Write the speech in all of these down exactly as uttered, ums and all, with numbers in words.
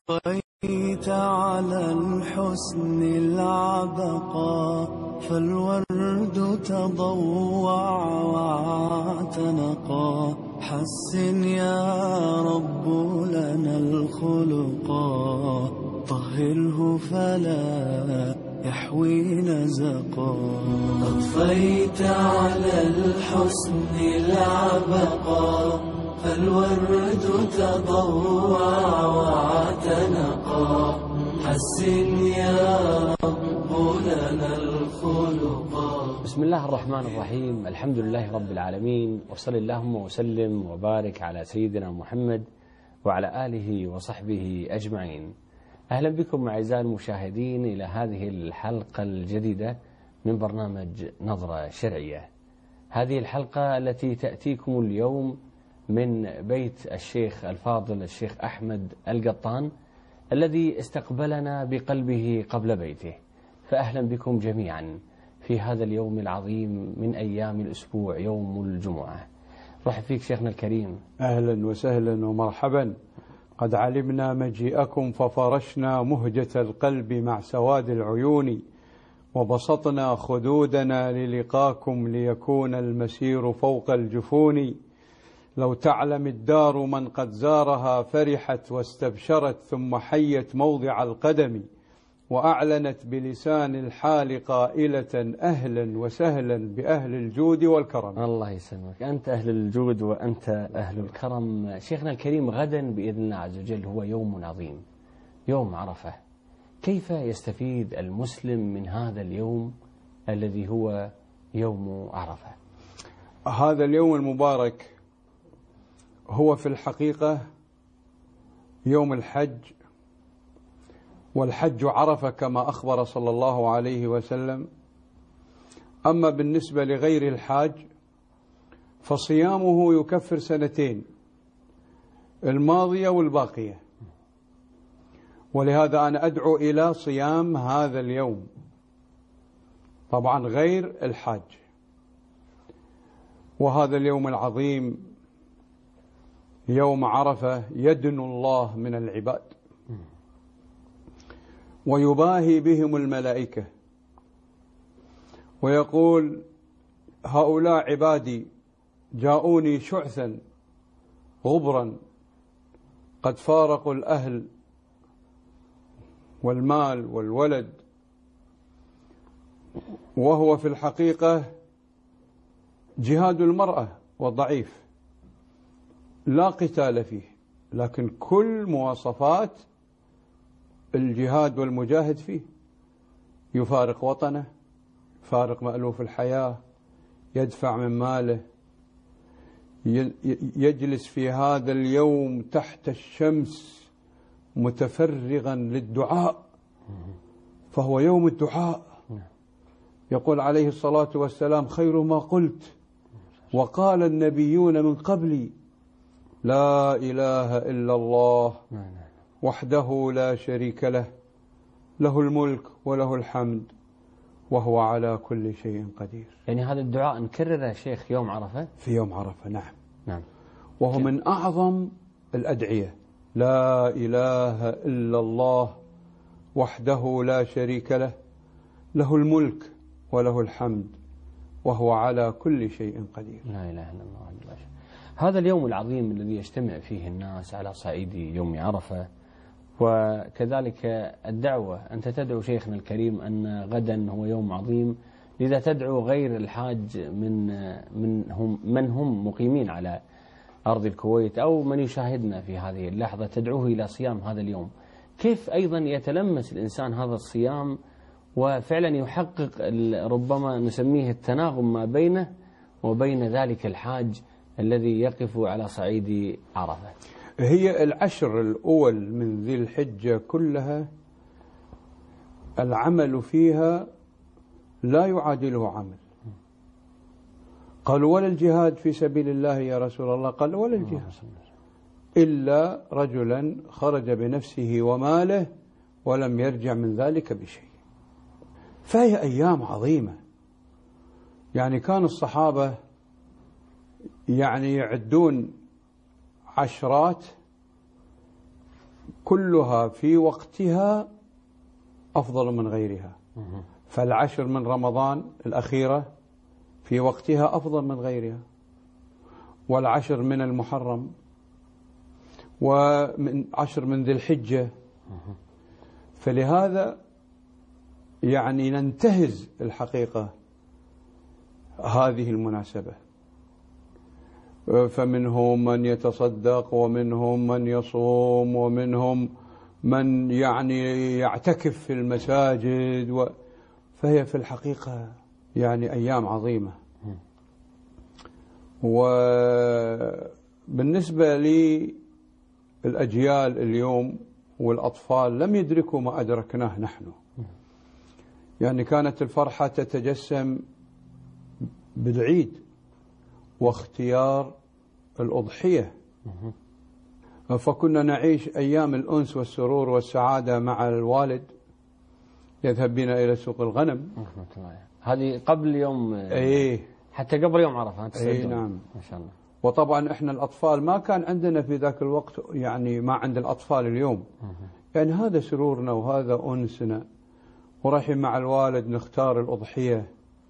بقيت على الحسن العبقى، فالورد تضوع واعتنقا. حسن يا رب لنا الخلقا، طهره فلا يحوي نزقا. أضفيت على الحسن العبقا، فالورد تضوع واعتنقا. حسن يا رب لنا الخلقا. بسم الله الرحمن الرحيم. الحمد لله رب العالمين، وصل اللهم وسلم وبارك على سيدنا محمد وعلى آله وصحبه أجمعين. أهلا بكم أعزائي المشاهدين إلى هذه الحلقة الجديدة من برنامج نظرة شرعية. هذه الحلقة التي تأتيكم اليوم من بيت الشيخ الفاضل الشيخ أحمد القطان، الذي استقبلنا بقلبه قبل بيته. فأهلا بكم جميعا في هذا اليوم العظيم من أيام الأسبوع، يوم الجمعة. رحب فيك شيخنا الكريم. أهلا وسهلا ومرحبا. قد علمنا مجيئكم ففرشنا مهجة القلب مع سواد العيون، وبسطنا خدودنا للقاكم ليكون المسير فوق الجفون. لو تعلم الدار من قد زارها فرحت واستبشرت، ثم حيت موضع القدم وأعلنت بلسان الحال قائلة أهلا وسهلا بأهل الجود والكرم. الله يسلمك، أنت أهل الجود وأنت أهل الكرم. شيخنا الكريم، غدا بإذن الله عز وجل هو يوم عظيم، يوم عرفة. كيف يستفيد المسلم من هذا اليوم الذي هو يوم عرفة؟ هذا اليوم المبارك هو في الحقيقة يوم الحج، والحج عرفة كما أخبر صلى الله عليه وسلم. أما بالنسبة لغير الحاج فصيامه يكفر سنتين، الماضية والباقية. ولهذا أنا أدعو إلى صيام هذا اليوم، طبعا غير الحاج. وهذا اليوم العظيم يوم عرفة يدنو الله من العباد ويباهي بهم الملائكة ويقول هؤلاء عبادي جاءوني شعثا غبرا، قد فارقوا الأهل والمال والولد. وهو في الحقيقة جهاد المرأة والضعيف لا قتال فيه، لكن كل مواصفات الجهاد والمجاهد فيه. يفارق وطنه، يفارق مألوف الحياة، يدفع من ماله، يجلس في هذا اليوم تحت الشمس متفرغا للدعاء، فهو يوم الدعاء. يقول عليه الصلاة والسلام خير ما قلت وقال النبيون من قبلي لا إله إلا الله وحده لا شريك له، له الملك وله الحمد وهو على كل شيء قدير. يعني هذا الدعاء نكرره شيخ يوم عرفة؟ في يوم عرفة، نعم نعم. وهو من أعظم الأدعية. لا إله إلا الله وحده لا شريك له، له الملك وله الحمد وهو على كل شيء قدير. لا إله إلا الله. هذا اليوم العظيم الذي يجتمع فيه الناس على صعيد يوم عرفة، وكذلك الدعوة. أنت تدعو شيخنا الكريم أن غدا هو يوم عظيم، لذا تدعو غير الحاج من من هم من هم مقيمين على أرض الكويت أو من يشاهدنا في هذه اللحظة، تدعوه إلى صيام هذا اليوم. كيف أيضا يتلمس الإنسان هذا الصيام وفعلا يحقق ربما نسميه التناغم ما بينه وبين ذلك الحاج الذي يقف على صعيد عرفة؟ هي العشر الأول من ذي الحجة كلها العمل فيها لا يعادله عمل. قالوا ولا الجهاد في سبيل الله يا رسول الله؟ قال ولا الجهاد إلا رجلا خرج بنفسه وماله ولم يرجع من ذلك بشيء. فهي أيام عظيمة. يعني كان الصحابة يعني يعدون عشرات كلها في وقتها أفضل من غيرها. فالعشر من رمضان الأخيرة في وقتها أفضل من غيرها، والعشر من المحرم، ومن عشر من ذي الحجة. فلهذا يعني ننتهز الحقيقة هذه المناسبة. فمنهم من يتصدق، ومنهم من يصوم، ومنهم من يعني يعتكف في المساجد و... فهي في الحقيقة يعني أيام عظيمة. وبالنسبة للأجيال اليوم والأطفال لم يدركوا ما أدركناه نحن. يعني كانت الفرحة تتجسم بالعيد واختيار الأضحية، فكنا نعيش أيام الأنس والسرور والسعادة مع الوالد، يذهب بنا إلى سوق الغنم. هذه قبل يوم ايه حتى قبل يوم عرفة. اي نعم ما شاء الله. وطبعا احنا الأطفال ما كان عندنا في ذاك الوقت يعني ما عند الأطفال اليوم. يعني هذا سرورنا وهذا أنسنا، ورايحين مع الوالد نختار الأضحية،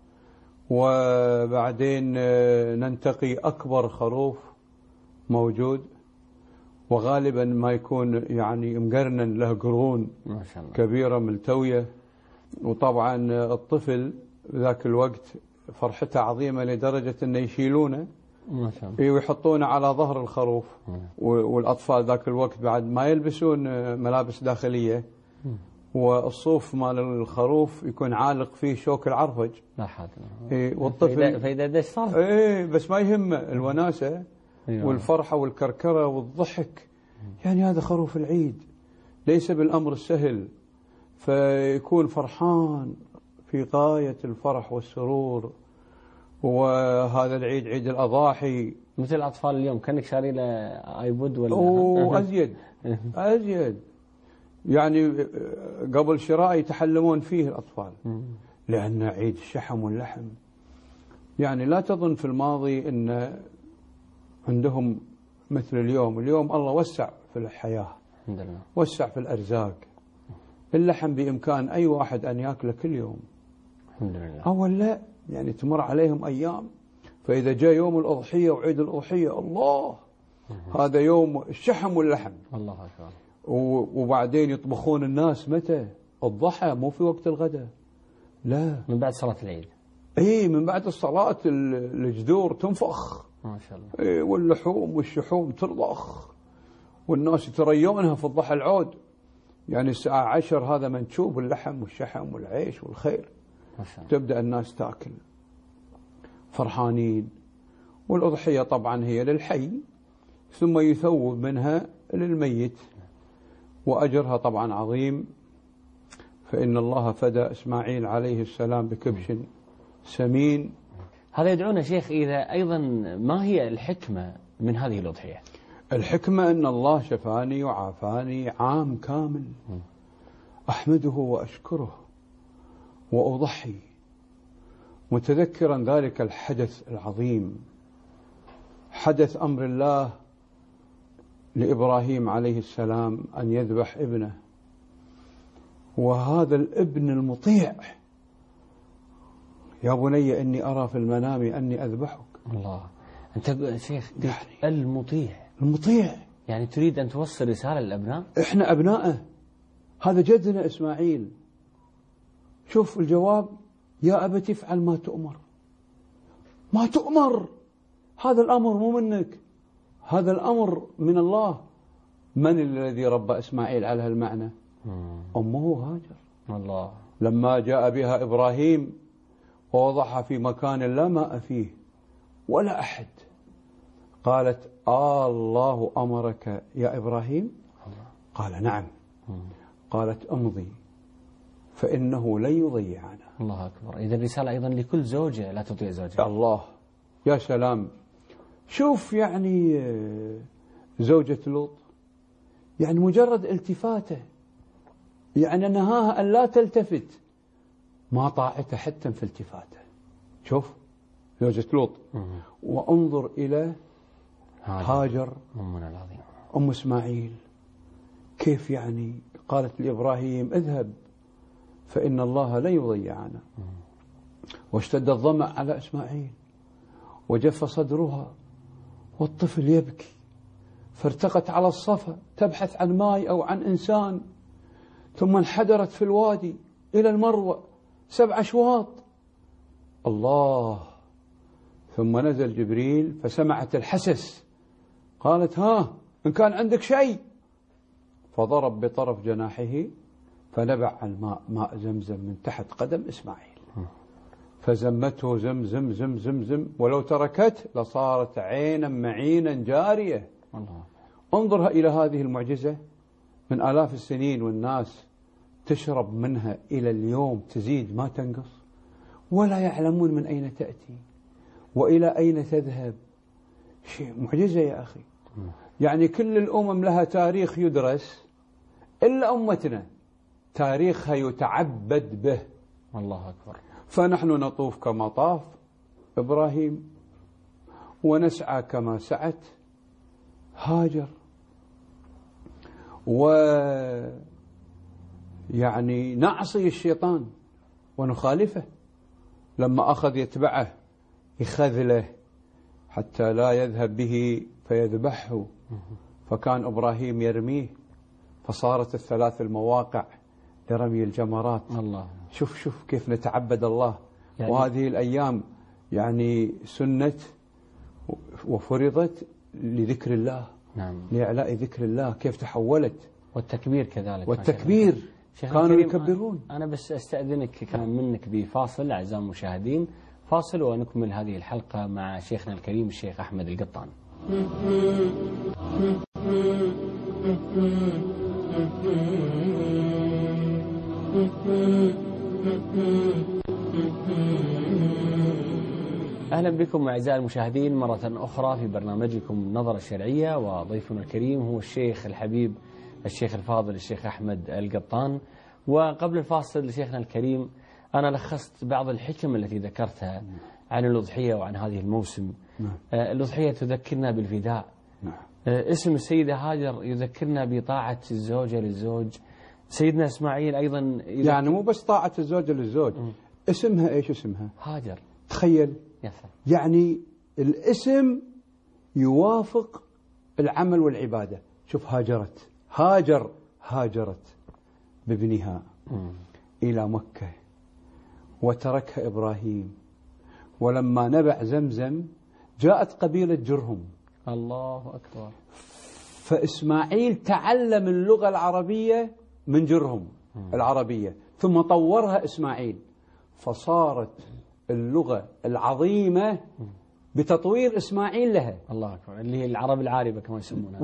وبعدين ننتقي أكبر خروف موجود، وغالبا ما يكون يعني مقرنن له قرون ما شاء الله كبيرة ملتوية. وطبعا الطفل ذاك الوقت فرحته عظيمة لدرجة أنه يشيلونه ما شاء الله ويحطونه على ظهر الخروف. مم. والأطفال ذاك الوقت بعد ما يلبسون ملابس داخلية، مم. والصوف مال الخروف يكون عالق فيه شوك العرفج. لا حد. إيه والطفل فإذا دش صار إيه بس ما يهمه الوناسة أيوة. والفرحة والكركرة والضحك. يعني هذا خروف العيد ليس بالأمر السهل، فيكون فرحان في غاية الفرح والسرور. وهذا العيد عيد الأضاحي مثل الأطفال اليوم كأنك شاري له آيبود ولا وأزيد أزيد. يعني قبل شراء يتحلمون فيه الأطفال لأن عيد الشحم واللحم. يعني لا تظن في الماضي أن عندهم مثل اليوم. اليوم الله وسع في الحياة، الحمد لله، وسع في الأرزاق. اللحم بإمكان أي واحد أن يأكله كل يوم. الحمد لله. أول لا يعني تمر عليهم أيام، فإذا جاء يوم الأضحية وعيد الأضحية الله هذا يوم الشحم واللحم. الله أكبر. وبعدين يطبخون الناس متى؟ الضحى، مو في وقت الغداء، لا من بعد صلاة العيد. اي من بعد الصلاة الجذور تنفخ ما شاء الله. إيه واللحوم والشحوم ترضخ، والناس يتريونها في الضحى العود. يعني الساعة عشر هذا منشوب اللحم والشحم والعيش والخير، ما شاء الله. تبدأ الناس تأكل فرحانين. والأضحية طبعا هي للحي، ثم يثوب منها للميت، وأجرها طبعا عظيم. فإن الله فدى إسماعيل عليه السلام بكبش سمين. هذا يدعونا شيخ إذا أيضا ما هي الحكمة من هذه الأضحية؟ الحكمة أن الله شفاني وعافاني عام كامل، أحمده وأشكره وأضحي متذكرا ذلك الحدث العظيم، حدث أمر الله لإبراهيم عليه السلام أن يذبح ابنه، وهذا الابن المطيع، يا بني إني أرى في المنام أني أذبحك. الله، أنت شيخ يعني المطيع المطيع، يعني تريد أن توصل رسالة للأبناء؟ إحنا أبنائه، هذا جدنا إسماعيل. شوف الجواب: يا أبت افعل ما تؤمر. ما تؤمر، هذا الأمر مو منك، هذا الأمر من الله. من الذي ربى إسماعيل على هالمعنى؟ أمه هاجر. الله. لما جاء بها إبراهيم ووضعها في مكان لا ماء فيه ولا أحد، قالت: آه الله أمرك يا إبراهيم؟ قال: نعم. قالت: امضي فإنه لن يضيعنا. الله أكبر. إذا الرسالة أيضا لكل زوجة لا تطيع زوجها. الله، يا سلام. شوف يعني زوجة لوط، يعني مجرد التفاته، يعني نهاها أن لا تلتفت، ما طاعته حتى في التفاته. شوف زوجة لوط. وانظر إلى هاجر أمنا العظيمة أم إسماعيل، كيف يعني؟ قالت لإبراهيم اذهب فإن الله لا يضيعنا. واشتد الظمأ على إسماعيل وجف صدرها والطفل يبكي، فارتقت على الصفا تبحث عن ماء أو عن إنسان، ثم انحدرت في الوادي إلى المروة سبع أشواط. الله. ثم نزل جبريل فسمعت الحسس، قالت ها إن كان عندك شيء، فضرب بطرف جناحه فنبع الماء ماء زمزم من تحت قدم إسماعيل، فزمته زمزم زم زم زم، ولو تركته لصارت عينا معينا جارية. الله. انظر إلى هذه المعجزة، من آلاف السنين والناس تشرب منها إلى اليوم، تزيد ما تنقص، ولا يعلمون من أين تأتي وإلى أين تذهب. شيء معجزة يا أخي. يعني كل الأمم لها تاريخ يدرس، إلا أمتنا تاريخها يتعبد به. الله أكبر. فنحن نطوف كما طاف إبراهيم، ونسعى كما سعت هاجر، ويعني نعصي الشيطان ونخالفه لما أخذ يتبعه يخذله حتى لا يذهب به فيذبحه، فكان إبراهيم يرميه، فصارت الثلاث المواقع لرمي الجمرات. الله. شوف شوف كيف نتعبد الله. يعني وهذه الأيام يعني سنت وفرضت لذكر الله. نعم. لإعلاء ذكر الله. كيف تحولت. والتكبير كذلك. والتكبير كانوا يكبرون. أنا بس أستأذنك كمان منك بفاصل أعزائي المشاهدين، فاصل ونكمل هذه الحلقة مع شيخنا الكريم الشيخ أحمد القطان. أهلا بكم أعزائي المشاهدين مرة أخرى في برنامجكم نظرة الشرعية، وضيفنا الكريم هو الشيخ الحبيب الشيخ الفاضل الشيخ أحمد القطان. وقبل الفاصل شيخنا الكريم أنا لخصت بعض الحكم التي ذكرتها عن الأضحية وعن هذه الموسم. الأضحية تذكرنا بالفداء. اسم السيدة هاجر يذكرنا بطاعة الزوجة للزوج. سيدنا إسماعيل أيضا يعني مو بس طاعة الزوجة للزوج، اسمها إيش اسمها؟ هاجر. تخيل. يسر. يعني الاسم يوافق العمل والعبادة. شوف هاجرت، هاجر هاجرت بابنها م. إلى مكة وتركها إبراهيم، ولما نبع زمزم جاءت قبيلة جرهم. الله أكبر. فإسماعيل تعلم اللغة العربية من جرهم م. العربية، ثم طورها إسماعيل، فصارت اللغة العظيمة بتطوير إسماعيل لها. الله أكبر. اللي هي العرب العاربة كما يسمونها.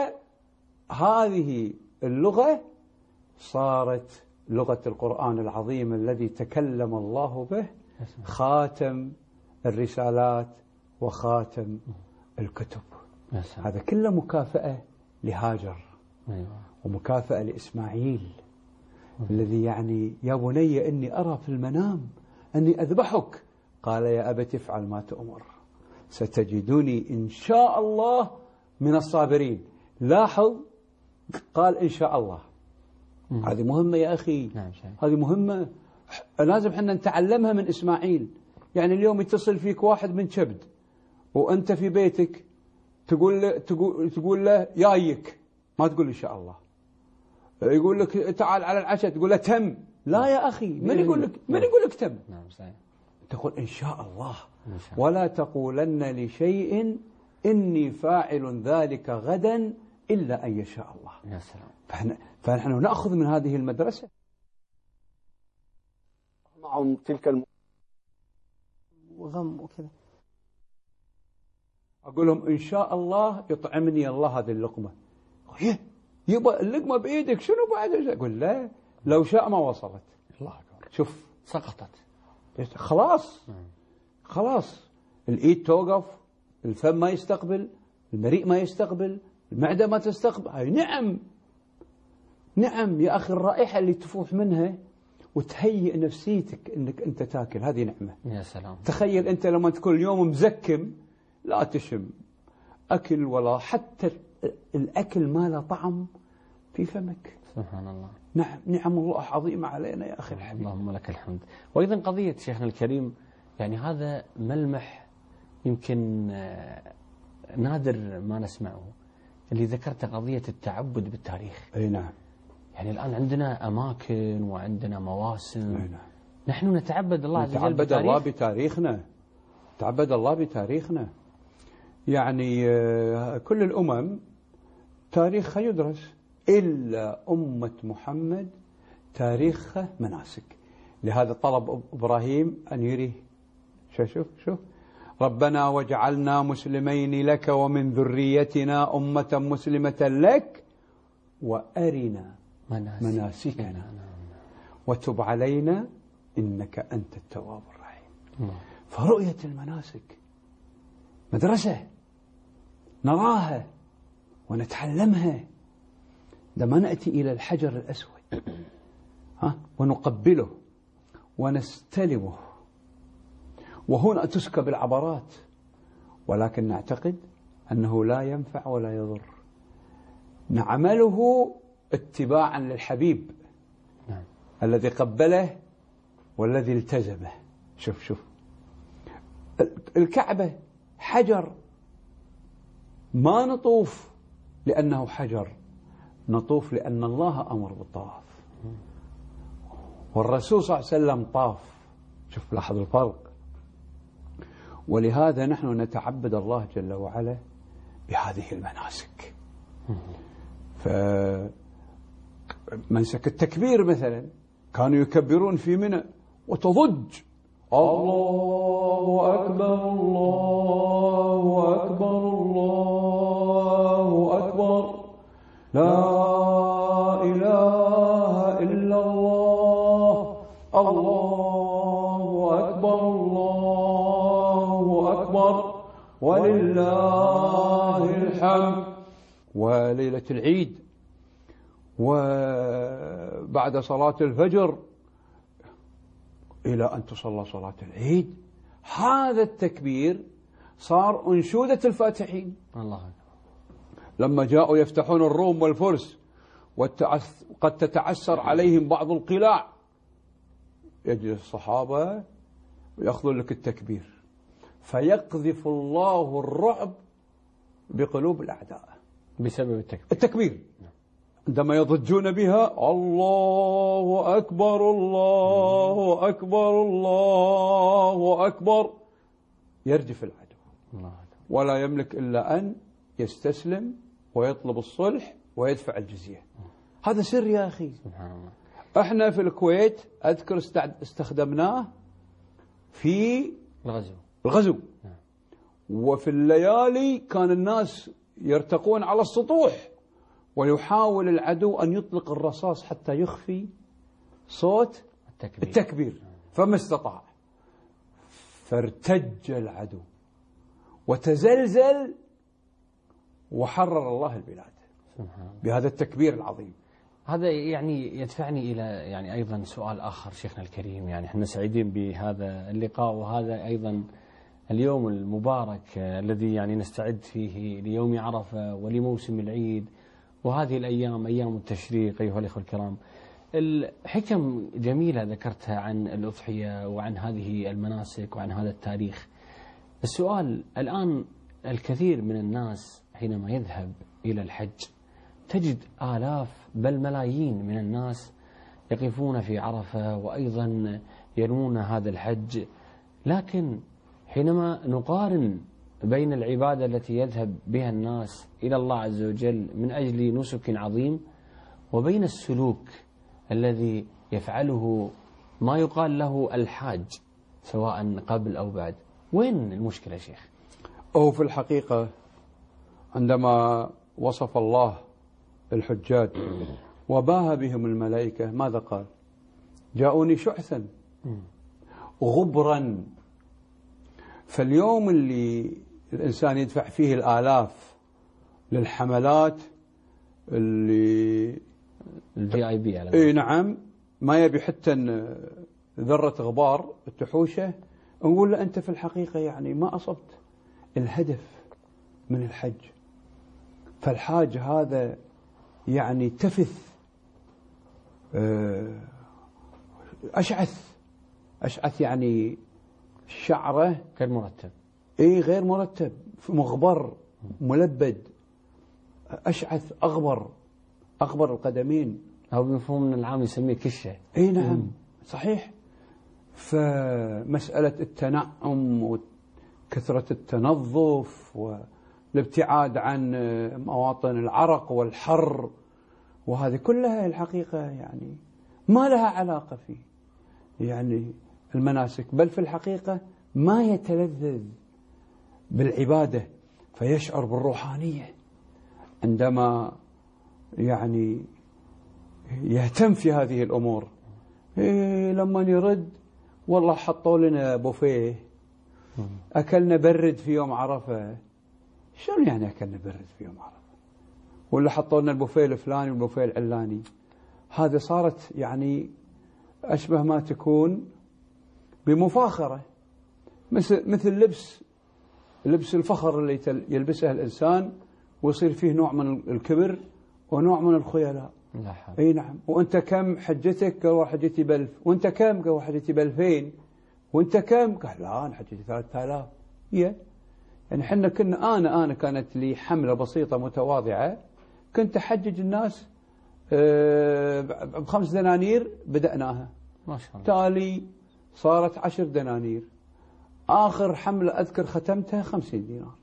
وهذه اللغة صارت لغة القرآن العظيم الذي تكلم الله به، خاتم الرسالات وخاتم الكتب. هذا كله مكافأة لهاجر ومكافأة لإسماعيل الذي يعني يا بني إني أرى في المنام أني أذبحك، قال يا أبت افعل ما تؤمر ستجدني إن شاء الله من الصابرين. لاحظ قال إن شاء الله. هذه مهمة يا أخي. نعم. هذه مهمة لازم حنا نتعلمها من إسماعيل. يعني اليوم يتصل فيك واحد من كبد وأنت في بيتك تقول له تقول تقول له يايك، ما تقول إن شاء الله. يقول لك تعال على العشاء تقول له تم. لا يا أخي، من يقول لك من يقول لك تم؟ نعم صحيح. تقول إن شاء الله. إن شاء الله. ولا تقولن لشيء إني فاعل ذلك غدا إلا أن يشاء الله. يا سلام. فنحن, فنحن نأخذ من هذه المدرسة معهم تلك الم... وغم وكذا. أقول لهم إن شاء الله يطعمني الله هذه اللقمة. يبقى اللقمة بإيدك شنو بعد؟ أقول لا، لو شاء ما وصلت. الله أكبر. شوف سقطت خلاص. خلاص الإيد توقف، الفم ما يستقبل، المريء ما يستقبل، المعدة ما تستقبل. هاي نعم نعم يا أخي، الرائحة اللي تفوح منها وتهيئ نفسيتك أنك أنت تاكل، هذه نعمة. يا سلام. تخيل أنت لما تكون اليوم مزكم لا تشم أكل ولا حتى الأكل ما له طعم، في فمك. سبحان الله. نعم، نعم الله عظيمة علينا يا أخي الحبيب. اللهم لك الحمد. وأيضا قضية شيخنا الكريم، يعني هذا ملمح يمكن نادر ما نسمعه، اللي ذكرت قضية التعبد بالتاريخ. أي نعم. يعني الآن عندنا أماكن وعندنا مواسم. أي نعم. نحن نتعبد الله عز وجل نتعبد بالتاريخ. الله بتاريخنا. نتعبد الله بتاريخنا. يعني كل الأمم تاريخها يدرس، إلا أمة محمد تاريخها مناسك. لهذا طلب إبراهيم أن يريه. شوف شوف شوف ربنا واجعلنا مسلمين لك ومن ذريتنا أمة مسلمة لك وأرنا مناسكنا وتب علينا إنك أنت التواب الرحيم. فرؤية المناسك مدرسة نراها ونتعلمها. عندما نأتي إلى الحجر الأسود ها ونقبله ونستلمه، وهنا تسكب العبرات، ولكن نعتقد أنه لا ينفع ولا يضر. نعمله اتباعا للحبيب نعم. الذي قبله والذي التزمه. شوف شوف الكعبة حجر، ما نطوف لأنه حجر، نطوف لأن الله أمر بالطواف، والرسول صلى الله عليه وسلم طاف. شوف لاحظ الفرق. ولهذا نحن نتعبد الله جل وعلا بهذه المناسك. فمنسك التكبير مثلا كانوا يكبرون في منى وتضج الله أكبر الله أكبر الله أكبر لا إله إلا الله الله أكبر الله أكبر ولله الحمد. وليلة العيد وبعد صلاة الفجر إلى أن تصلى صلاة العيد، هذا التكبير صار أنشودة الفاتحين. الله أكبر. لما جاءوا يفتحون الروم والفرس وقد تتعسر عليهم بعض القلاع، يجلس الصحابة ويأخذون لك التكبير، فيقذف الله الرعب بقلوب الأعداء بسبب التكبير. التكبير عندما يضجون بها الله أكبر الله أكبر الله أكبر، يرجف العدو ولا يملك إلا أن يستسلم ويطلب الصلح ويدفع الجزية. هذا سر يا أخي. سبحان الله. احنا في الكويت أذكر استخدمناه في الغزو الغزو وفي الليالي كان الناس يرتقون على السطوح ويحاول العدو أن يطلق الرصاص حتى يخفي صوت التكبير, التكبير. فما استطاع، فارتج العدو وتزلزل وحرر الله البلاد بهذا التكبير العظيم. هذا يعني يدفعني إلى يعني أيضا سؤال آخر شيخنا الكريم. يعني احنا سعيدين بهذا اللقاء وهذا أيضا اليوم المبارك الذي يعني نستعد فيه ليوم عرفة ولموسم العيد، وهذه الأيام أيام التشريق. أيها الأخوة الكرام، الحكم جميلة ذكرتها عن الأضحية وعن هذه المناسك وعن هذا التاريخ. السؤال الآن، الكثير من الناس حينما يذهب إلى الحج تجد آلاف بل ملايين من الناس يقفون في عرفة وأيضا ينوون هذا الحج، لكن حينما نقارن بين العبادة التي يذهب بها الناس إلى الله عز وجل من أجل نسك عظيم وبين السلوك الذي يفعله ما يقال له الحاج سواء قبل أو بعد، وين المشكلة شيخ؟ أو في الحقيقة عندما وصف الله الحجاج وباهى بهم الملائكة ماذا قال؟ جاءوني شعثا غبرا. فاليوم اللي الإنسان يدفع فيه الآلاف للحملات اللي الفي اي بي، اي نعم، ما يبي حتى ذرة غبار التحوشة، نقول له أنت في الحقيقة يعني ما أصبت الهدف من الحج. فالحاج هذا يعني تفث، أشعث أشعث يعني شعره غير مرتب، إيه غير مرتب، مغبر ملبد، أشعث أغبر أغبر القدمين، أو بمفهوم العام يسميه كشة. إيه نعم مم. صحيح. فمسألة التنعم وكثرة التنظف والابتعاد عن مواطن العرق والحر، وهذه كلها الحقيقة يعني ما لها علاقة فيه يعني المناسك، بل في الحقيقة ما يتلذذ بالعبادة فيشعر بالروحانية عندما يعني يهتم في هذه الأمور. إيه لما يرد والله حطوا لنا بوفيه، أكلنا برد في يوم عرفة. شنو يعني أكلنا برد في يوم عرفة؟ ولا حطوا لنا البوفيه الفلاني والبوفيه العلاني؟ هذه صارت يعني أشبه ما تكون بمفاخرة، مثل مثل لبس لبس الفخر اللي يلبسه الإنسان ويصير فيه نوع من الكبر ونوع من الخيلاء. اي نعم. وانت كم حجتك؟ قال حجتي بألف. وانت كم؟ قال حجتي بألفين. وانت كم؟ قال لا انا حجتي ثلاثة آلاف. هي يعني احنا كنا انا انا كانت لي حمله بسيطه متواضعه، كنت احجج الناس بخمس دنانير بدأناها، ما شاء الله، تالي صارت عشر دنانير، آخر حملة أذكر ختمتها خمسين دينار.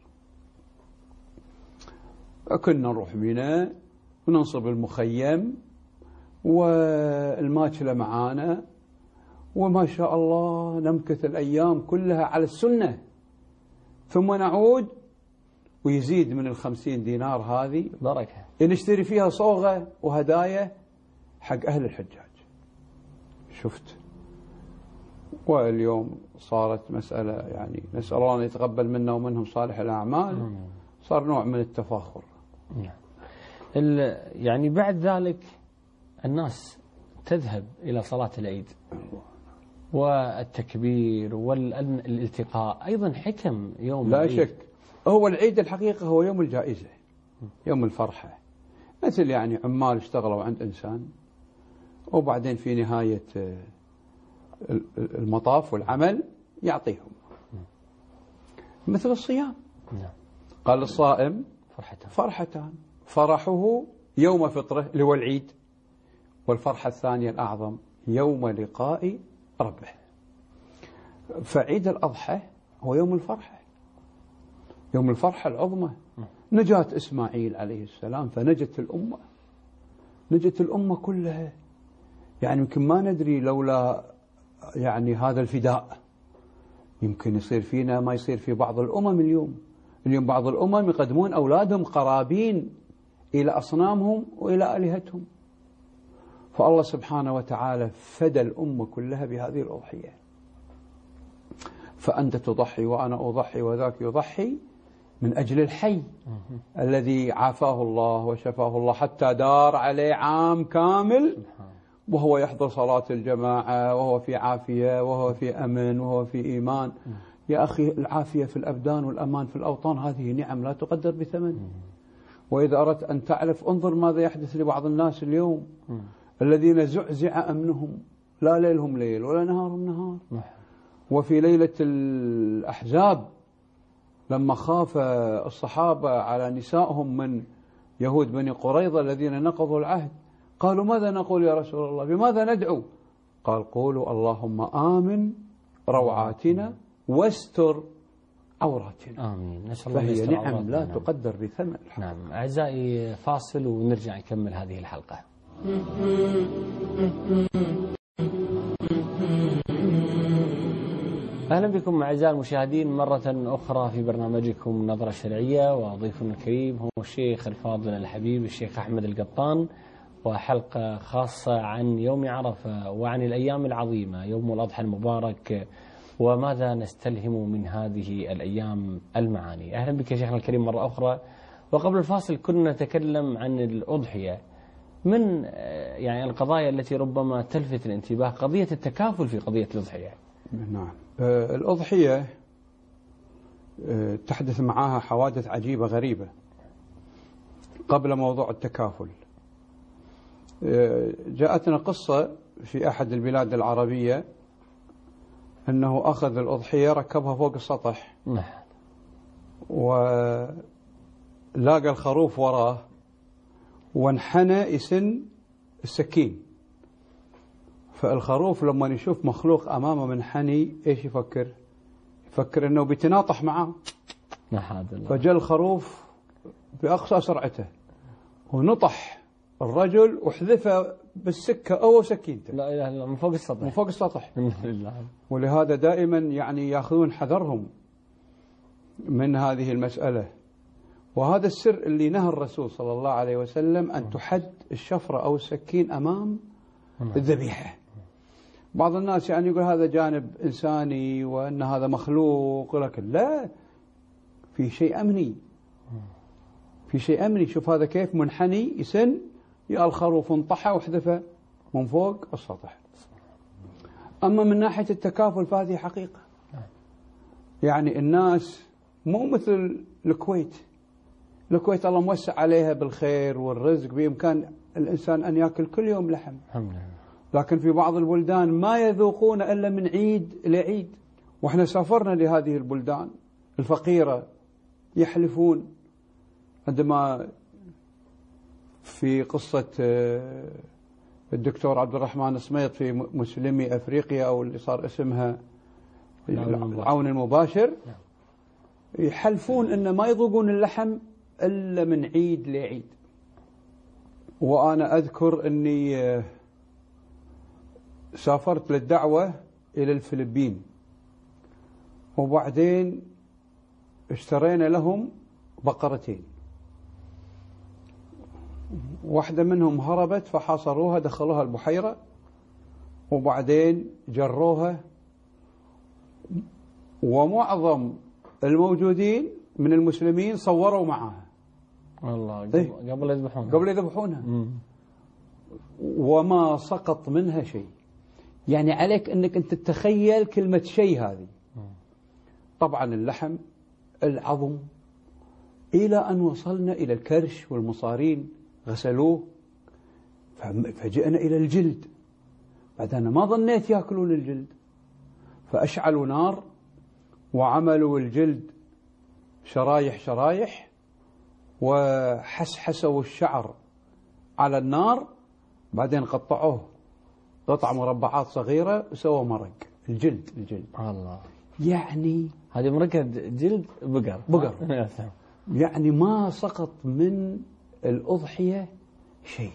كنا نروح منى وننصب المخيم والماكلة معانا، وما شاء الله نمكث الأيام كلها على السنة، ثم نعود ويزيد من الخمسين دينار هذه بركة نشتري فيها صوغة وهدايا حق أهل الحجاج. شفت؟ واليوم صارت مسألة يعني نسأل الله أن يتقبل منا ومنهم صالح الأعمال، صار نوع من التفاخر. يعني بعد ذلك الناس تذهب إلى صلاة العيد والتكبير والالتقاء، أيضا حكم يوم لا العيد. شك هو العيد الحقيقة هو يوم الجائزة، يوم الفرحة، مثل يعني عمال اشتغلوا عند إنسان وبعدين في نهاية المطاف والعمل يعطيهم، مثل الصيام. قال الصائم فرحتان فرحتان، فرحه يوم فطره اللي هو العيد، والفرحة الثانية الأعظم يوم لقاء ربه. فعيد الأضحى هو يوم الفرحة، يوم الفرحة العظمى، نجاة إسماعيل عليه السلام، فنجت الأمة، نجت الأمة كلها. يعني يمكن ما ندري لولا يعني هذا الفداء يمكن يصير فينا ما يصير في بعض الأمم اليوم. اليوم بعض الأمم يقدمون أولادهم قرابين إلى أصنامهم وإلى آلهتهم، فالله سبحانه وتعالى فدى الأمة كلها بهذه الأضحية. فأنت تضحي وأنا أضحي وذاك يضحي من أجل الحي الذي عافاه الله وشفاه الله حتى دار عليه عام كامل وهو يحضر صلاة الجماعة وهو في عافية وهو في أمن وهو في إيمان. يا أخي العافية في الأبدان والأمان في الأوطان هذه نعم لا تقدر بثمن. وإذا أردت أن تعرف انظر ماذا يحدث لبعض الناس اليوم الذين زعزع أمنهم، لا ليلهم ليل ولا نهارهم نهار. وفي ليلة الأحزاب لما خاف الصحابة على نسائهم من يهود بني قريظة الذين نقضوا العهد، قالوا ماذا نقول يا رسول الله، بماذا ندعو؟ قال قولوا اللهم آمن روعاتنا واستر عوراتنا. آمين. نسأل الله فهي نعم لا نعم. تقدر بثمن. نعم. أعزائي فاصل ونرجع نكمل هذه الحلقة. أهلا بكم أعزائي المشاهدين مرة أخرى في برنامجكم نظرة شرعية، وضيفنا الكريم هو الشيخ الفاضل الحبيب الشيخ أحمد القطان، وحلقة خاصة عن يوم عرفة وعن الأيام العظيمة يوم الأضحى المبارك وماذا نستلهم من هذه الأيام المعاني. أهلا بك يا شيخنا الكريم مرة أخرى. وقبل الفاصل كنا نتكلم عن الأضحية، من يعني القضايا التي ربما تلفت الانتباه قضية التكافل في قضية الأضحية. نعم. آه الأضحية آه تحدث معها حوادث عجيبة غريبة قبل موضوع التكافل. جاءتنا قصة في أحد البلاد العربية أنه أخذ الأضحية ركبها فوق السطح ولاقى الخروف وراه وانحنى يسن السكين. فالخروف لما يشوف مخلوق أمامه منحني إيش يفكر؟ يفكر أنه بيتناطح معه. فجاء الخروف بأقصى سرعته ونطح الرجل وحذفه بالسكة أو سكينته. لا إله إلا الله، من فوق السطح. من فوق السطح. ولهذا دائما يعني يأخذون حذرهم من هذه المسألة. وهذا السر اللي نهى الرسول صلى الله عليه وسلم أن تحد الشفرة أو السكين أمام الذبيحة. بعض الناس يعني يقول هذا جانب إنساني وأن هذا مخلوق، لكن لا، في شيء أمني، في شيء أمني. شوف هذا كيف منحني يسن، يا الخروف انطحى وحذفه من فوق السطح. أما من ناحية التكافل فهذه حقيقة. يعني الناس مو مثل الكويت. الكويت الله موسع عليها بالخير والرزق، بإمكان الإنسان أن يأكل كل يوم لحم. لكن في بعض البلدان ما يذوقون إلا من عيد لعيد. وإحنا سافرنا لهذه البلدان الفقيرة، يحلفون. عندما في قصة الدكتور عبد الرحمن السميط في مسلمي أفريقيا، أو اللي صار اسمها العون المباشر، يحلفون أن ما يذوقون اللحم إلا من عيد لعيد. وأنا أذكر أني سافرت للدعوة إلى الفلبين، وبعدين اشترينا لهم بقرتين. واحدة منهم هربت فحاصروها، دخلوها البحيرة، وبعدين جروها، ومعظم الموجودين من المسلمين صوروا معها. الله، قبل قبل يذبحونها قبل يذبحونها وما سقط منها شيء. يعني عليك أنك أنت تتخيل كلمة شيء هذه. طبعا اللحم، العظم، إلى أن وصلنا إلى الكرش والمصارين، غسلوه. فجئنا إلى الجلد. بعد أنا ما ظنيت يأكلون الجلد، فأشعلوا نار وعملوا الجلد شرايح شرايح، وحسحسوا الشعر على النار، بعدين قطعوه قطع مربعات صغيرة وسووا مرق الجلد. الجلد الله، يعني هذه مرقة جلد بقر بقر يعني ما سقط من الأضحية شيء.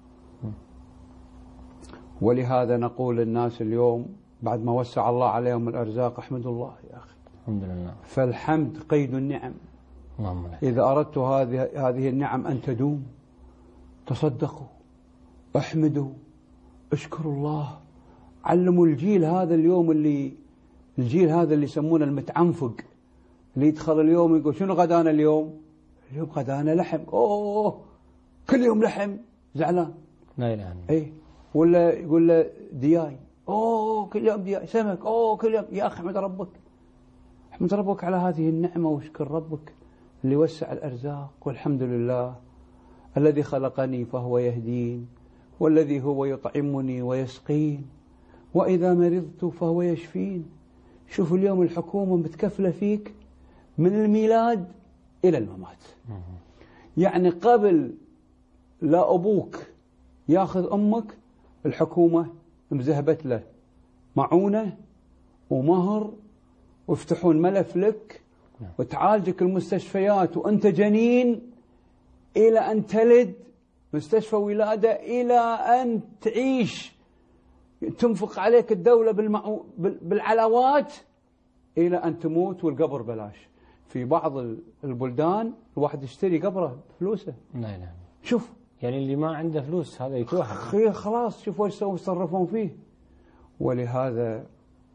ولهذا نقول للناس اليوم بعد ما وسع الله عليهم الأرزاق، احمدوا الله يا أخي، الحمد لله. فالحمد قيد النعم. إذا أردت هذه هذه النعم أن تدوم، تصدقوا، احمدوا، اشكروا الله. علموا الجيل هذا اليوم، اللي الجيل هذا اللي يسمونه المتعنفق، اللي يدخل اليوم يقول شنو غدانا اليوم؟ اليوم غدانا لحم. أوه، كل يوم لحم، زعلان. لا إله إلا الله. إيه، ولا يقول له دياي، أوه كل يوم دياي، سمك، أوه كل يوم. يا أخي احمد ربك، احمد ربك على هذه النعمة، واشكر ربك اللي وسع الأرزاق. والحمد لله الذي خلقني فهو يهدين، والذي هو يطعمني ويسقين، وإذا مرضت فهو يشفين. شوف اليوم الحكومة متكفلة فيك من الميلاد إلى الممات. يعني قبل لا أبوك ياخذ أمك، الحكومة مذهبت له معونة ومهر، ويفتحون ملف لك وتعالجك المستشفيات وأنت جنين إلى أن تلد، مستشفى ولادة، إلى أن تعيش، تنفق عليك الدولة بالمعو... بالعلاوات إلى أن تموت، والقبر بلاش. في بعض البلدان الواحد يشتري قبره بفلوسه. لا لا. شوف يعني اللي ما عنده فلوس هذا يتوهق. خير خلاص، شوفوا ايش يسوون، يتصرفون فيه. ولهذا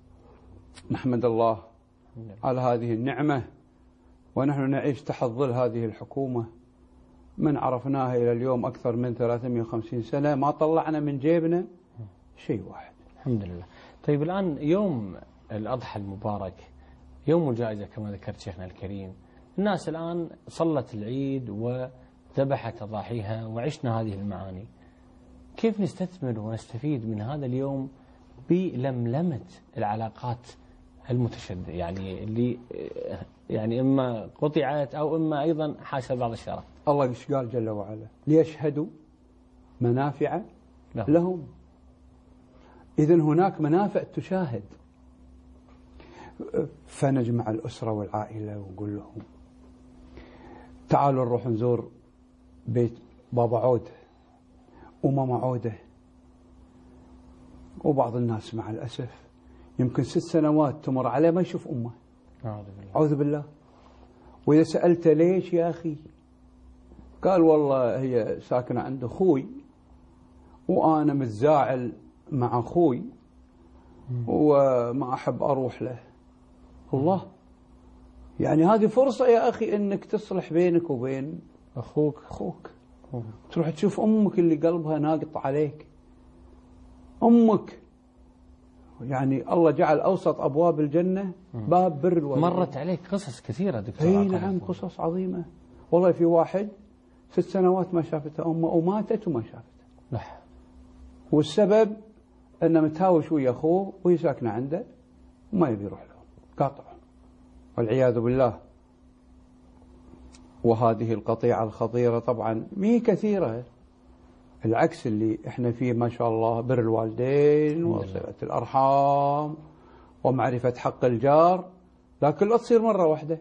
نحمد الله على هذه النعمة، ونحن نعيش تحت ظل هذه الحكومة من عرفناها إلى اليوم أكثر من ثلاثمئة وخمسين سنة، ما طلعنا من جيبنا شيء واحد. الحمد لله. طيب الآن يوم الأضحى المبارك، يوم الجائزة كما ذكرت شيخنا الكريم، الناس الآن صلت العيد وذبحت أضاحيها وعشنا هذه المعاني. كيف نستثمر ونستفيد من هذا اليوم بلملمة العلاقات المتشددة، يعني اللي يعني إما قطعت أو إما أيضا حاشا بعض الشرف؟ الله ايش قال جل وعلا؟ ليشهدوا منافع لهم, لهم. إذن هناك منافع تشاهد. فنجمع الأسرة والعائلة ونقول لهم تعالوا نروح نزور بيت بابا عودة وماما عودة. وبعض الناس مع الأسف يمكن ست سنوات تمر عليه ما يشوف أمه، أعوذ بالله. وإذا سألت ليش يا أخي قال والله هي ساكنة عند أخوي وأنا متزاعل مع أخوي وما أحب أروح له. الله، يعني هذه فرصة يا أخي أنك تصلح بينك وبين أخوك أخوك تروح تشوف أمك اللي قلبها ناقط عليك. أمك يعني الله جعل أوسط أبواب الجنة باب بر الوالدين. مرت عليك قصص كثيرة دكتور. اي نعم، قصص عظيمة والله. في واحد ست سنوات ما شافته أمه وماتت وما شافته. لح. والسبب أنه متهاوش ويا أخوه وهي ساكنة عنده وما يبي يروح له، قاطع والعياذ بالله. وهذه القطيعة الخطيرة طبعا مي كثيرة، العكس اللي احنا فيه ما شاء الله، بر الوالدين وصلة الأرحام ومعرفة حق الجار، لكن لا تصير مرة واحدة.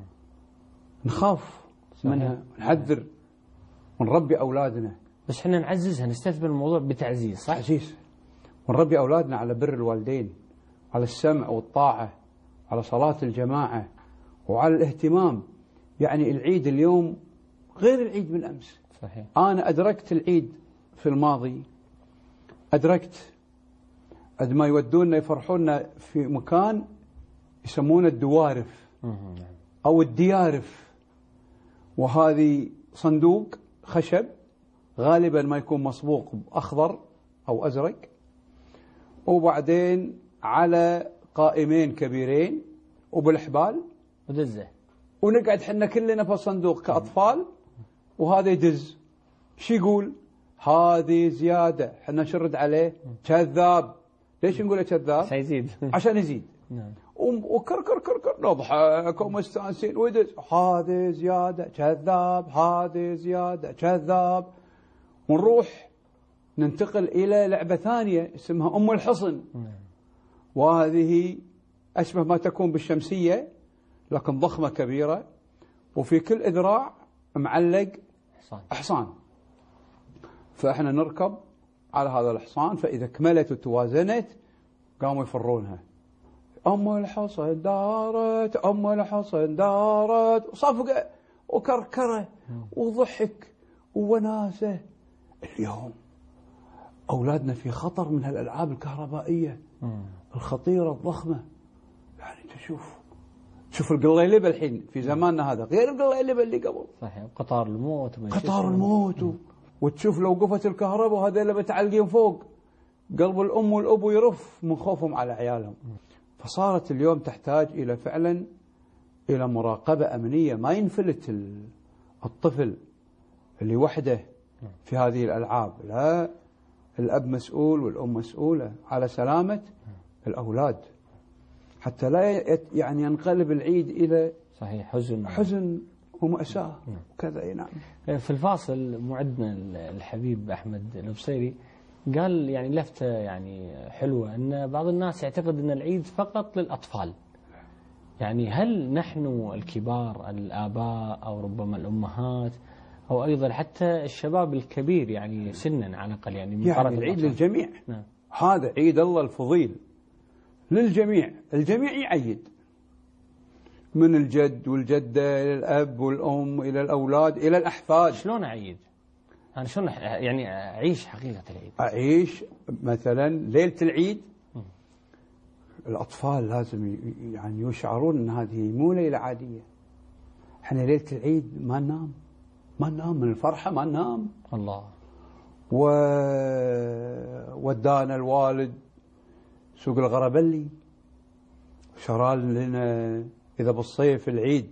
نخاف منها، نحذر ونربي أولادنا. بس احنا نعززها، نستثمر الموضوع بتعزيز، صح؟ تعزيز، ونربي أولادنا على بر الوالدين، على السمع والطاعة، على صلاة الجماعة، وعلى الاهتمام. يعني العيد اليوم غير العيد من أمس. صحيح. أنا أدركت العيد في الماضي، أدركت قد ما يودونا يفرحونا في مكان يسمونه الدوارف أو الديارف، وهذه صندوق خشب غالبا ما يكون مصبوغ بأخضر أو أزرق، وبعدين على قائمين كبيرين وبالحبال ودزه، ونقعد حنا كلنا في الصندوق كأطفال، وهذا يدز. شو يقول؟ هذه زيادة. حنا نشرد عليه كذاب. ليش نقوله كذاب؟ سيزيد عشان يزيد. نعم. وكر كر كر كر نضحك ومستانسين ويدز، هذه زيادة كذاب، هذه زيادة كذاب. ونروح ننتقل إلى لعبة ثانية اسمها أم الحصن. وهذه أشبه ما تكون بالشمسية لكن ضخمة كبيرة، وفي كل إذراع معلق حصان. فإحنا نركب على هذا الحصان، فإذا كملت وتوازنت قاموا يفرونها. أم الحصن دارت، أم الحصن دارت، وصفقة وكركرة وضحك ووناسة. اليوم أولادنا في خطر من هالألعاب الكهربائية الخطيرة الضخمة. يعني تشوف شوف القليلبة الحين في زماننا هذا غير القليلبة اللي قبل. صحيح. قطار الموت قطار الموت و... وتشوف لو قفت الكهرباء وهذول متعلقين فوق، قلب الأم والأبو يرف من خوفهم على عيالهم. فصارت اليوم تحتاج إلى فعلا إلى مراقبة أمنية. ما ينفلت الطفل اللي وحده في هذه الألعاب، لا، الأب مسؤول والأم مسؤولة على سلامة الأولاد حتى لا يعني ينقلب العيد إلى صحيح حزن حزن ومأساة وكذا. نعم. في الفاصل معدنا الحبيب أحمد البصيري قال يعني لفتة يعني حلوة، أن بعض الناس يعتقد أن العيد فقط للأطفال. يعني هل نحن الكبار الآباء أو ربما الأمهات أو أيضا حتى الشباب الكبير يعني سنا على الأقل يعني, يعني العيد للجميع. نعم. هذا عيد الله الفضيل للجميع. الجميع يعيد، من الجد والجدة إلى الأب والأم إلى الأولاد إلى الأحفاد. شلون أعيد؟ أنا شلون يعني أعيش حقيقة العيد؟ أعيش مثلا ليلة العيد الأطفال لازم يعني يشعرون أن هذه مو ليلة عادية. احنا ليلة العيد ما ننام، ما ننام من الفرحة، ما ننام. الله. وودانا الوالد سوق الغربلي، شرى لنا إذا بالصيف العيد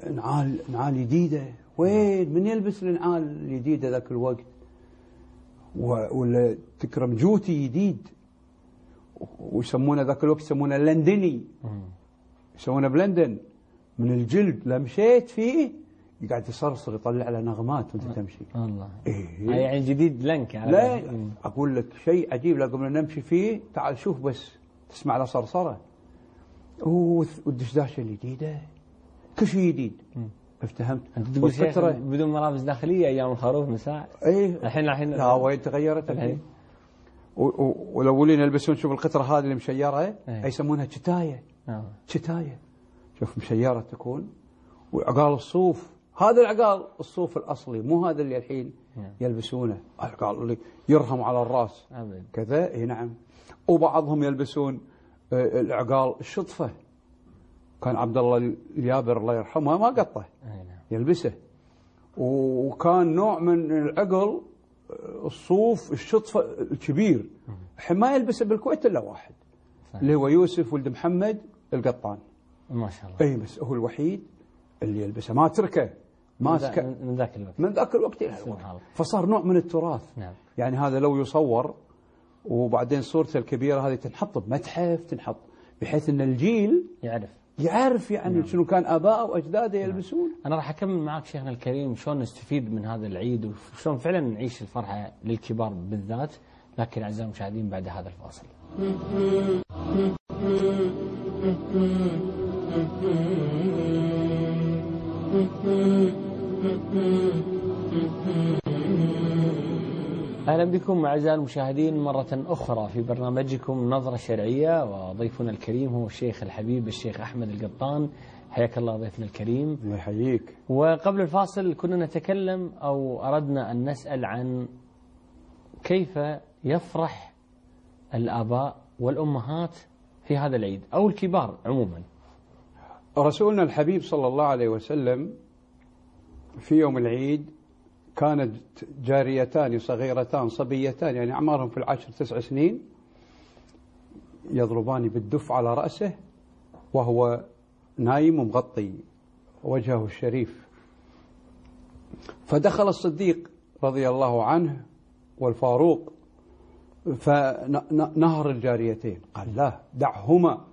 نعال نعال جديدة. وين من يلبس النعال الجديدة ذاك الوقت؟ ولا تكرم جوتي جديد، ويسمونه ذاك الوقت يسمونه اللندني، يسمونه بلندن من الجلد. لمشيت فيه يقعد يصرصر يطلع له نغمات وانت تمشي. الله. إيه. يعني جديد لنك على لا بالي. اقول لك شيء عجيب. لا قبل نمشي فيه تعال شوف بس تسمع له صرصره والدشداشه الجديده كل شيء جديد. افتهمت. تقول شيخ بدون ملابس داخليه ايام الخروف مساء. اي الحين الحين لا وين تغيرت الحين. والاولين يلبسون شوف القطره هذه اللي مشيره اي يسمونها شتايه. اه شتايه. شوف مشيره تكون وعقال الصوف. هذا العقال الصوف الاصلي مو هذا اللي الحين يلبسونه. العقال اللي يرهم على الراس أبد. كذا اي نعم. وبعضهم يلبسون العقال الشطفه. كان عبد الله اليابر الله يرحمه ما قطه يلبسه. وكان نوع من العقل الصوف الشطفه الكبير الحين ما يلبسه بالكويت الا واحد صحيح. اللي هو يوسف ولد محمد القطان ما شاء الله. اي بس هو الوحيد اللي يلبسه ما تركه ماسكه من ذاك الوقت من ذاك الوقت الى الوقت. فصار نوع من التراث. نعم. يعني هذا لو يصور وبعدين صورته الكبيره هذه تنحط بمتحف تنحط بحيث ان الجيل يعرف يعرف يعني نعم. شنو كان اباء واجداده يلبسون. نعم. انا راح اكمل معك شيخنا الكريم شلون نستفيد من هذا العيد وشلون فعلا نعيش الفرحه للكبار بالذات، لكن اعزائي المشاهدين بعد هذا الفاصل. أهلا بكم أعزائي المشاهدين مرة أخرى في برنامجكم نظرة شرعية، وضيفنا الكريم هو الشيخ الحبيب الشيخ أحمد القطان. حياك الله ضيفنا الكريم. الله يحييك. وقبل الفاصل كنا نتكلم أو أردنا أن نسأل عن كيف يفرح الآباء والأمهات في هذا العيد أو الكبار عموما. رسولنا الحبيب صلى الله عليه وسلم في يوم العيد كانت جاريتان صغيرتان صبيتان يعني أعمارهم في العشر تسع سنين يضربان بالدف على رأسه وهو نايم ومغطي وجهه الشريف. فدخل الصديق رضي الله عنه والفاروق فنهر الجاريتين قال لا دعهما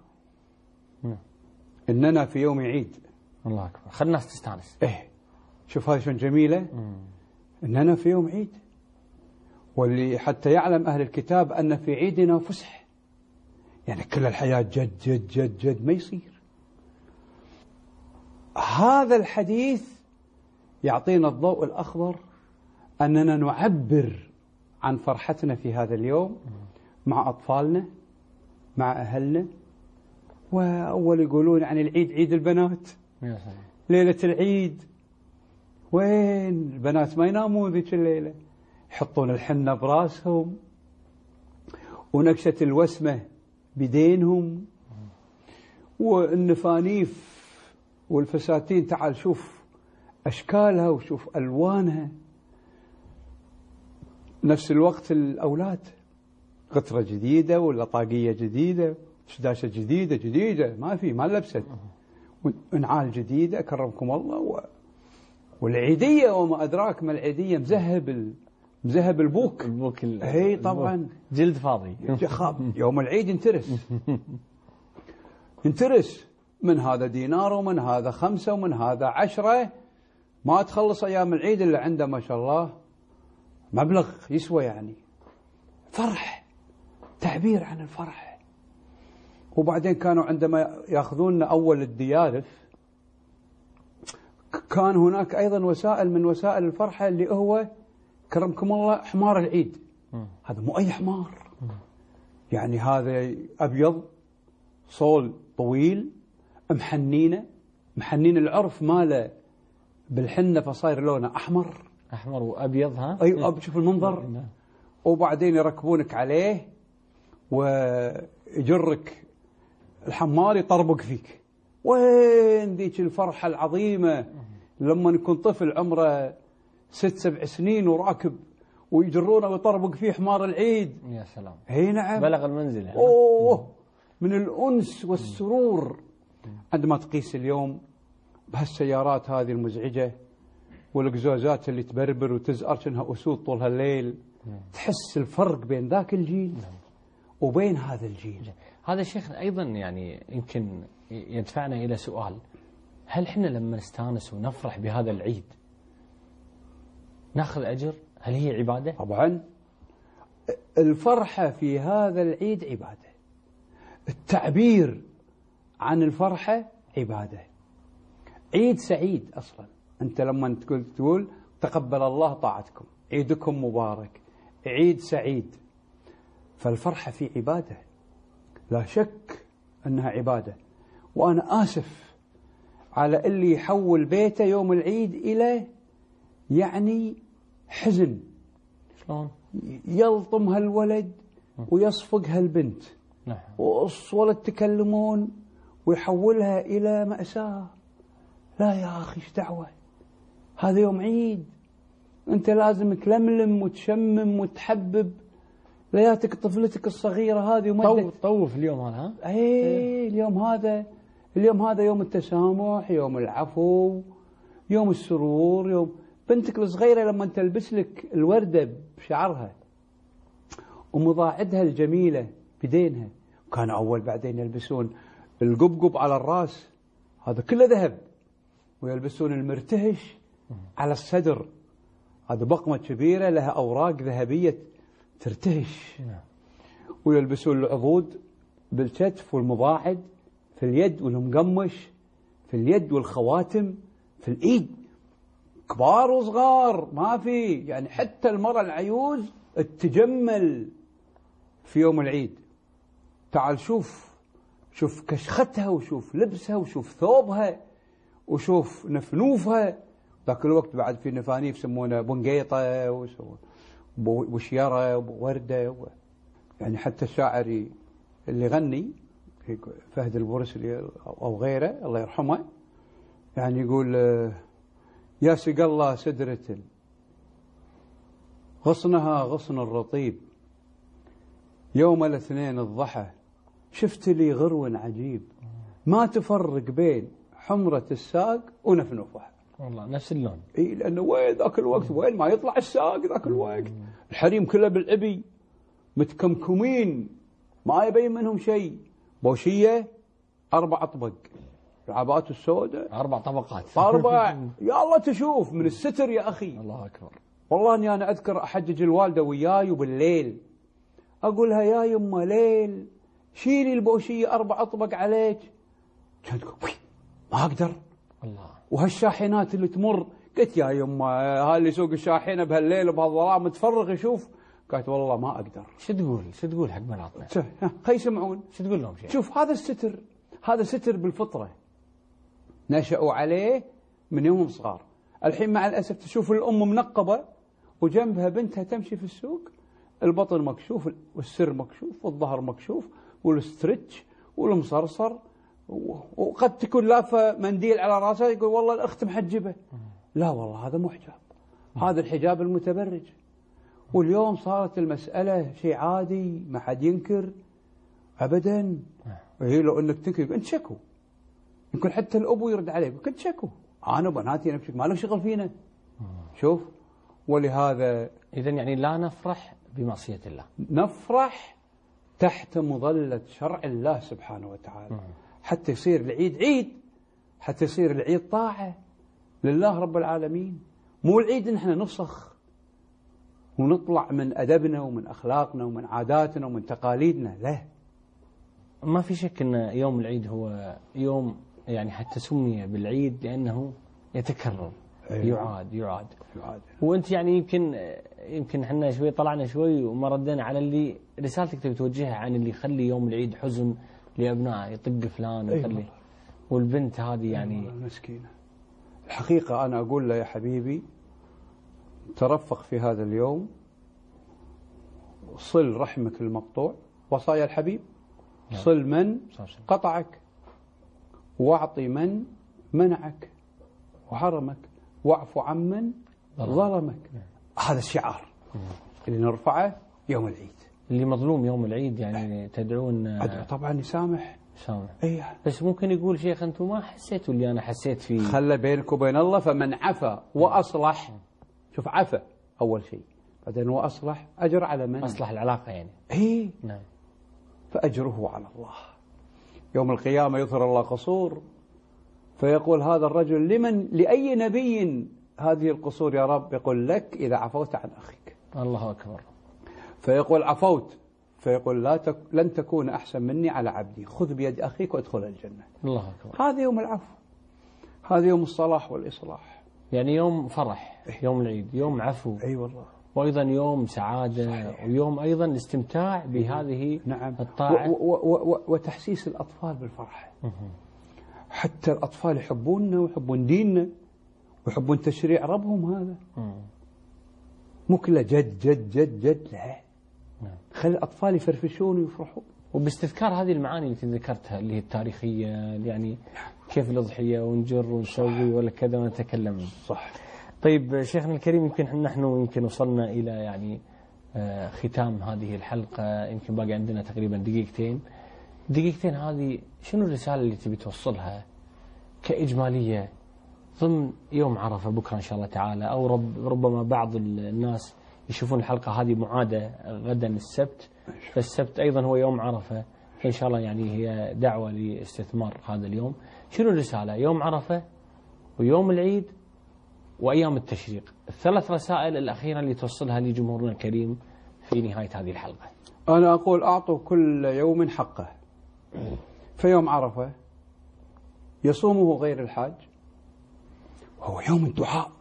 إننا في يوم عيد. الله أكبر. خلي الناس تستانس. إيه شوف هذه شلون جميلة. مم. إننا في يوم عيد، واللي حتى يعلم أهل الكتاب أن في عيدنا فسح، يعني كل الحياة جد جد جد جد ما يصير. هذا الحديث يعطينا الضوء الأخضر أننا نعبر عن فرحتنا في هذا اليوم مع أطفالنا مع أهلنا. وأول يقولون عن العيد عيد البنات ليلة العيد، وين البنات ما ينامون ذيك الليلة، يحطون الحنة براسهم ونكشة الوسمة بدينهم والنفانيف والفساتين تعال شوف أشكالها وشوف ألوانها. نفس الوقت الأولاد قطرة جديدة ولا طاقية جديدة شداشة جديدة جديدة ما في ما لبست ونعال جديدة أكرمكم الله و... والعيدية وما أدراك ما العيدية مذهب ال... مذهب البوك البوك ال... هي طبعا جلد فاضي يوم العيد ينترس ينترس من هذا دينار ومن هذا خمسة ومن هذا عشرة، ما تخلص أيام العيد إلا عنده ما شاء الله مبلغ يسوى، يعني فرح تعبير عن الفرح. وبعدين كانوا عندما يأخذون أول الديارف كان هناك أيضا وسائل من وسائل الفرحة اللي هو كرمكم الله حمار العيد. هذا مو أي حمار، يعني هذا أبيض صول طويل محنينه محنين العرف ماله بالحنة فصاير لونه أحمر أحمر وأبيض. ها أي أب شوف المنظر. وبعدين يركبونك عليه ويجرك الحمار يطربق فيك. وين ذيك الفرحة العظيمة لما يكون طفل عمره ست سبع سنين وراكب ويجرونه ويطربق فيه حمار العيد. يا سلام. هي نعم بلغ المنزل. أوه من الأنس والسرور عندما تقيس اليوم بهالسيارات هذه المزعجة والقزازات اللي تبربر وتزأر كأنها أسود طول هالليل تحس الفرق بين ذاك الجيل وبين هذا الجيل. هذا شيخ أيضا يعني يمكن يدفعنا إلى سؤال: هل إحنا لما نستانس ونفرح بهذا العيد ناخذ أجر؟ هل هي عبادة؟ طبعا الفرحة في هذا العيد عبادة، التعبير عن الفرحة عبادة. عيد سعيد أصلا، أنت لما تقول تقول تقبل الله طاعتكم، عيدكم مبارك، عيد سعيد، فالفرحة في عبادة لا شك أنها عبادة. وأنا آسف على اللي يحول بيته يوم العيد إلى يعني حزن، شلون؟ يلطم هالولد ويصفق هالبنت نعم. والولد تكلمون ويحولها إلى مأساة. لا يا أخي، ايش دعوة؟ هذا يوم عيد، أنت لازم تلملم وتشمم وتحبب لياتك طفلتك الصغيرة هذه ومدت طوف اليوم هذا. ها؟ اي اليوم هذا اليوم هذا يوم التسامح، يوم العفو، يوم السرور، يوم بنتك الصغيرة لما تلبس لك الوردة بشعرها ومضاعدها الجميلة بدينها. كانوا أول بعدين يلبسون القبقب على الرأس، هذا كله ذهب، ويلبسون المرتهش على الصدر، هذا بقمة كبيرة لها أوراق ذهبية ترتهش، ويلبسون العضود بالكتف والمضاعد في اليد والمقمش في اليد والخواتم في الإيد، كبار وصغار ما في، يعني حتى المرأة العيوز تجمل في يوم العيد. تعال شوف شوف كشختها وشوف لبسها وشوف ثوبها وشوف نفنوفها. ذاك الوقت بعد في نفانيف يسمونه بنقيطة وشيرة ووردة، يعني حتى الشاعر اللي غني فهد البورسلي أو غيره الله يرحمه يعني يقول: يا سق الله سدرة غصنها غصن الرطيب، يوم الاثنين الضحى شفت لي غرو عجيب، ما تفرق بين حمرة الساق ونفنفها. والله نفس اللون. اي لانه وين ذاك الوقت، وين ما يطلع الساق ذاك الوقت الحريم كله بالعبي متكمكمين ما يبين منهم شيء. بوشية أربع أطبق، العباءات السوداء أربع طبقات أربع يا الله تشوف من الستر يا أخي. الله أكبر. والله أني أنا أذكر أحجج الوالدة وياي وبالليل أقولها: يا يمه ليل شيلي البوشية أربع أطبق عليك. كانت تقول: ما أقدر. الله. وهالشاحنات اللي تمر، قلت: يا يمه هاللي يسوق الشاحنة بهالليل بهالظلام متفرغ يشوف. قالت: والله ما أقدر. شو تقول شو تقول حق مناطنا؟ خي يسمعون. شو تقول لهم شيء؟ شوف هذا الستر، هذا ستر بالفطرة نشأوا عليه من يوم صغار. الحين مع الأسف تشوف الأم منقبة وجنبها بنتها تمشي في السوق، البطن مكشوف والسر مكشوف والظهر مكشوف والستريتش والمصرصر، وقد تكون لافة منديل على راسها يقول: والله الأخت محجبة. لا والله هذا مو حجاب، هذا الحجاب المتبرج. واليوم صارت المسألة شيء عادي ما حد ينكر أبدا. هي لو أنك تنكر أنت شكو، يمكن حتى الأبو يرد عليك كنت شكو، أنا وبناتي نمشي ما لهم شغل فينا. شوف، ولهذا إذن يعني لا نفرح بمعصية الله، نفرح تحت مظلة شرع الله سبحانه وتعالى، حتى يصير العيد عيد، حتى يصير العيد طاعة لله رب العالمين. مو العيد نحن نفسخ ونطلع من أدبنا ومن أخلاقنا ومن عاداتنا ومن تقاليدنا، لا. ما في شك أن يوم العيد هو يوم يعني حتى سمي بالعيد لأنه يتكرر. أيوة. يعاد يعاد يعاد. وأنت يعني يمكن يمكن احنا شوي طلعنا شوي وما ردينا على اللي رسالتك تبي توجهها عن اللي يخلي يوم العيد حزن لأبنائه، يطق فلان ويخلي. أيوة. والبنت هذه يعني أيوة المسكينة. الحقيقة أنا أقول له: يا حبيبي ترفق في هذا اليوم، صل رحمك المقطوع، وصايا الحبيب، صل من قطعك، واعطي من منعك وحرمك، واعف عمن ظلمك. هذا الشعار اللي نرفعه يوم العيد. اللي مظلوم يوم العيد يعني تدعون أدعو طبعا يسامح سامح. أيه. بس ممكن يقول: شيخ أنتم ما حسيتوا اللي أنا حسيت فيه. خلى بينك وبين الله، فمن عفا وأصلح. شوف عفا أول شيء، بعدين هو أصلح، أجر على من؟ أصلح العلاقة يعني. إيه نعم. فأجره على الله. يوم القيامة يظهر الله قصور فيقول هذا الرجل لمن لأي نبي هذه القصور يا رب؟ يقول لك إذا عفوت عن أخيك. الله أكبر. فيقول عفوت، فيقول لا تك لن تكون أحسن مني على عبدي، خذ بيد أخيك وادخل الجنة. الله أكبر. هذا يوم العفو، هذا يوم الصلاح والإصلاح. يعني يوم فرح، يوم العيد، يوم عفو. أي أيوة والله. وأيضا يوم سعادة. صحيح. ويوم أيضا الاستمتاع بهذه نعم. الطاعة و و و وتحسيس الأطفال بالفرح. حتى الأطفال يحبوننا ويحبون ديننا ويحبون تشريع ربهم. هذا مو كله جد جد جد جد، لا. نعم. خلي الأطفال يفرفشون ويفرحون. وباستذكار هذه المعاني اللي ذكرتها اللي هي التاريخية، يعني كيف الأضحية ونجر ونسوي ولا كذا ونتكلم. صح. طيب شيخنا الكريم، يمكن نحن يمكن وصلنا إلى يعني ختام هذه الحلقة، يمكن باقي عندنا تقريبا دقيقتين. دقيقتين هذه شنو الرسالة اللي تبي توصلها كإجمالية ضمن يوم عرفة بكرة إن شاء الله تعالى؟ أو رب ربما بعض الناس يشوفون الحلقة هذه معادة غدا السبت، فالسبت أيضا هو يوم عرفة، فإن شاء الله يعني هي دعوة لاستثمار هذا اليوم. شنو الرسالة؟ يوم عرفة ويوم العيد وأيام التشريق، الثلاث رسائل الأخيرة اللي توصلها لجمهورنا الكريم في نهاية هذه الحلقة. أنا أقول أعطوا كل يوم حقه. فيوم عرفة يصومه غير الحاج، وهو يوم الدعاء،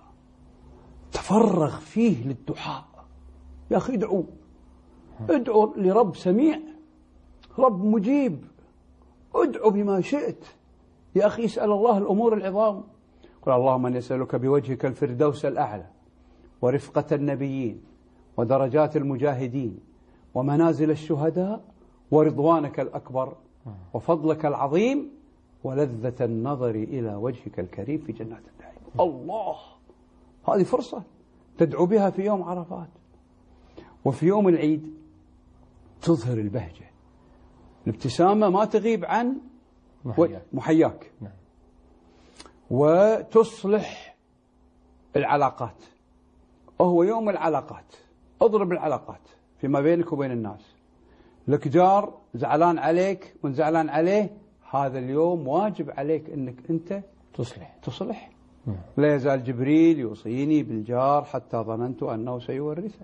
تفرغ فيه للدعاء. يا أخي ادعوا، ادعوا لرب سميع، رب مجيب، ادعوا بما شئت. يا أخي اسأل الله الأمور العظام. قل اللهم أني أسألك بوجهك الفردوس الأعلى ورفقة النبيين ودرجات المجاهدين ومنازل الشهداء ورضوانك الأكبر وفضلك العظيم ولذة النظر إلى وجهك الكريم في جنات النعيم. الله، هذه فرصة تدعو بها في يوم عرفات. وفي يوم العيد تظهر البهجة، الابتسامة ما تغيب عن محياك, محياك. نعم. وتصلح العلاقات، وهو يوم العلاقات. اضرب العلاقات فيما بينك وبين الناس. لك جار زعلان عليك وانزعلان عليه، هذا اليوم واجب عليك انك انت تصلح تصلح. نعم. لا يزال جبريل يوصيني بالجار حتى ظننت انه سيورثه.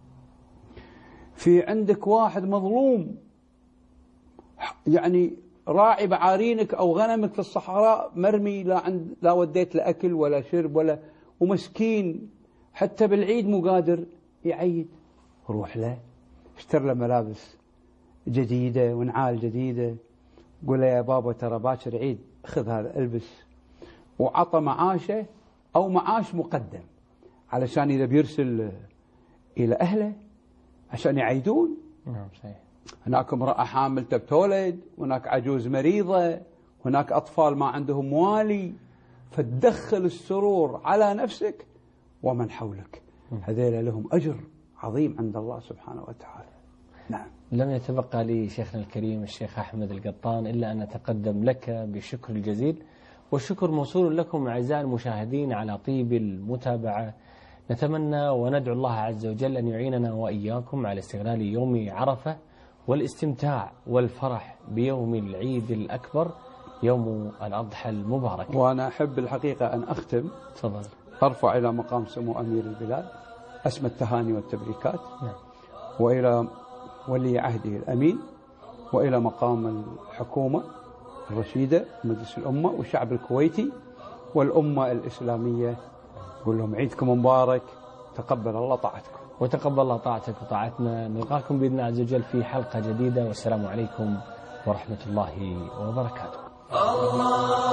في عندك واحد مظلوم، يعني راعي بعارينك أو غنمك في الصحراء مرمي، لا عند لا وديت له أكل ولا شرب ولا، ومسكين حتى بالعيد مو قادر يعيد، روح له اشتر له ملابس جديدة ونعال جديدة، قول له يا بابا ترى باكر عيد، خذ هذا البس، وعطى معاشه أو معاش مقدم علشان إذا بيرسل إلى أهله عشان يعيدون. نعم صحيح. هناك امرأة حامل تبتولد، هناك عجوز مريضة، هناك أطفال ما عندهم موالي، فتدخل السرور على نفسك ومن حولك. هذيل لهم أجر عظيم عند الله سبحانه وتعالى. نعم. لم يتبقى لي شيخنا الكريم الشيخ أحمد القطان إلا أن أتقدم لك بالشكر الجزيل، والشكر موصول لكم أعزائي المشاهدين على طيب المتابعة. نتمنى وندعو الله عز وجل أن يعيننا وإياكم على استغلال يوم عرفة والاستمتاع والفرح بيوم العيد الأكبر، يوم الأضحى المبارك. وأنا أحب الحقيقة أن أختم، تفضل. أرفع إلى مقام سمو أمير البلاد أسمى التهاني والتبريكات. نعم. وإلى ولي عهده الأمين، وإلى مقام الحكومة الرشيدة مجلس الأمة والشعب الكويتي والأمة الإسلامية، أقول لهم عيدكم مبارك، تقبل الله طاعتكم. وتقبل الله طاعتك وطاعتنا. نلقاكم بإذن الله عز وجل في حلقة جديدة، والسلام عليكم ورحمة الله وبركاته. الله